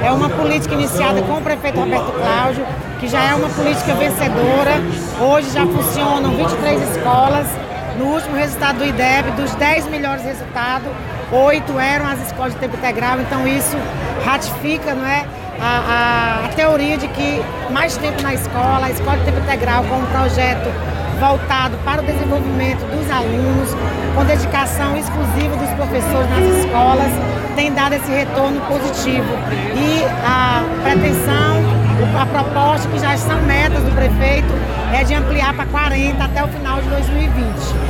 É uma política iniciada com o prefeito Roberto Cláudio, que já é uma política vencedora. Hoje já funcionam 23 escolas. No último resultado do IDEB, dos 10 melhores resultados, 8 eram as escolas de tempo integral. Então isso ratifica, não é, a teoria de que mais tempo na escola, a escola de tempo integral com um projeto voltado para o desenvolvimento dos alunos, com dedicação exclusiva dos professores nas escolas, tem dado esse retorno positivo. E a pretensão, a proposta, que já são metas do prefeito, é de ampliar para 40 até o final de 2020.